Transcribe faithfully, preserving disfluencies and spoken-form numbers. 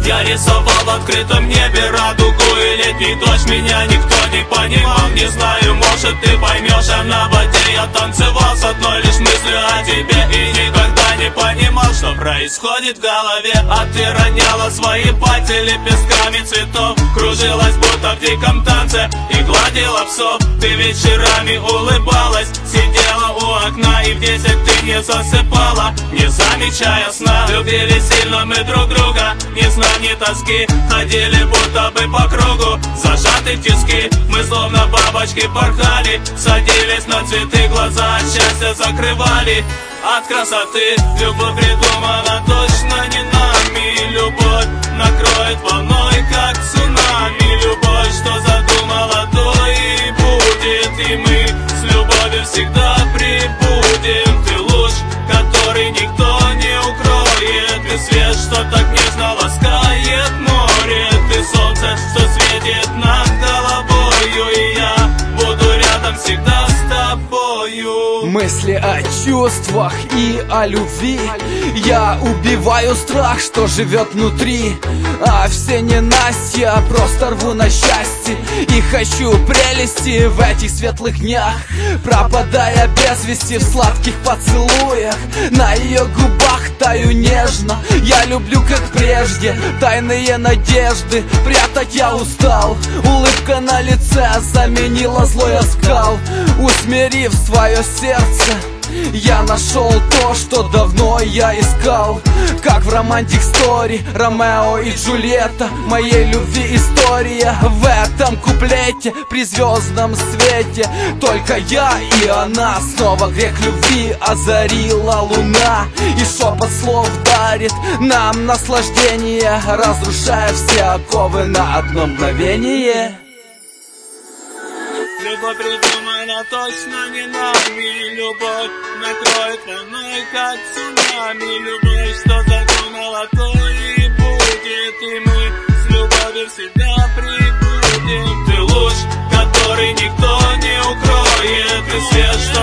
Я рисовал в открытом небе радугу и летний дождь. Меня никто не понимал, не знаю, может ты поймешь. А на воде я танцевал с одной лишь мыслью о тебе и никогда не понимал, что происходит в голове. А ты роняла свои пальцы лепестками цветов, кружилась будто в диком танце и гладила псов. Ты вечерами улыбалась, сидела у окна, и в десять ты не засыпала, не замечая сна. Любили сильно мы друг друга, ни сна, ни тоски, ходили будто бы по кругу, зажаты в тиски. Мы словно бабочки порхали, садились на цветы, глаза от счастья закрывали от красоты. Любовь придумана точно не нами, любовь накроет волной, как цунами. Любовь, что задумала, то и будет, и мы с любовью всегда прибудем. Ты луч, который никто не укроет, ты свет, что так нежно ласкает море. Ты солнце, что светит над головою, и я буду рядом всегда с тобою. Мысли о чувствах и о любви, я убиваю страх, что живет внутри. А все ненастья просто рву на счастье и хочу прелести в этих светлых днях, пропадая без вести в сладких поцелуях. На ее губах таю нежно, я люблю как прежде, тайные надежды прятать я устал. Улыбка на лице заменила злой оскал, усмирив свое сердце, я нашел то, что давно я искал. Как в романтик стори, Ромео и Джульетта, моей любви история в этом куплете. При звездном свете только я и она, снова грех любви озарила луна, и шепот слов дарит нам наслаждение, разрушая все оковы на одно мгновение. Любовь придумана точно не нами, любовь накроет волной, как цунами. Любовь, что задумала, то и будет, и мы с любовью всегда прибудем. Ты луч, который никто не укроет, ты свет,